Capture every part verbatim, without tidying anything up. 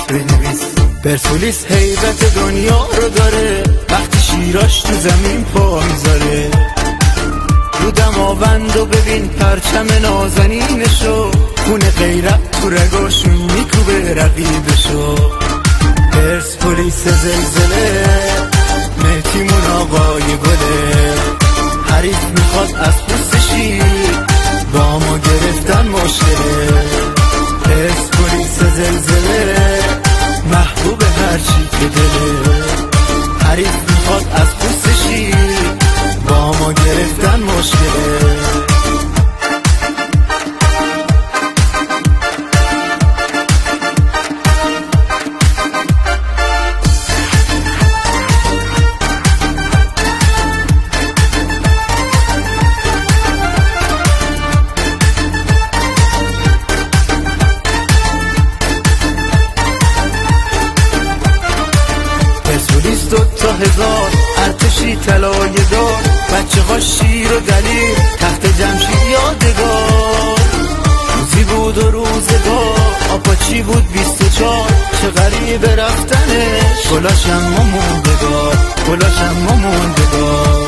بنویس. پرسپولیس هیبت دنیا رو داره، وقتی شیراش تو زمین پا میذاره. رو دماوند و ببین پرچم نازنینشو، خون غیرت تو رگاشون میکوبه رقیبشو. پرسپولیس زلزله، مهتیمون آقای گله. حریف میخواد از پوستشی، با ما گرفتن مشکله. پرسپولیس زلزله، محبوب هرچی که دله. حریف میخواد از پوستشی، با ما گرفتن مشکله. پرسپولیس دو تا هزار، ارتشی طلای دار. بچه ها شیر و دلیر، تخت جمشید یادگار. روزی بود و روزگار، آپاچی بود بیست و چار. چه غریبه رفتنش، گلاش اما موندگار، گلاش اما موندگار.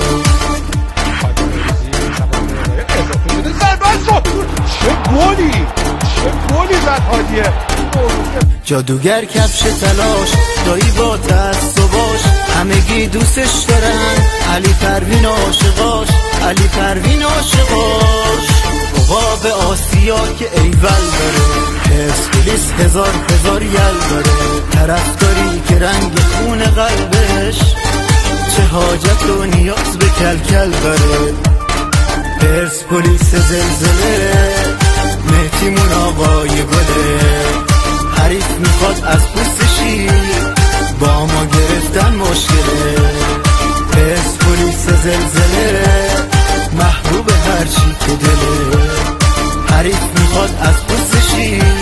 چه گلی، چه گلی زد هادیه. جادوگر کفش تلاش، دایی با تعصباش. همگی دوستش دارن، علی پروین عاشقاش، علی پروین عاشقاش. عقاب آسیا که ایول داره، پرسپولیس هزار هزار یل داره. طرفداری که رنگ خون قلبش، چه حاجت و نیاز به کلکل داره. پرسپولیس زلزله، مهتیمون آقای گله. حریف میخواد از پوستشی، با ما گرفتن مشکله. پرسپولیس زلزله، محبوب هرچی که دله. حریف میخواد از پوستشی،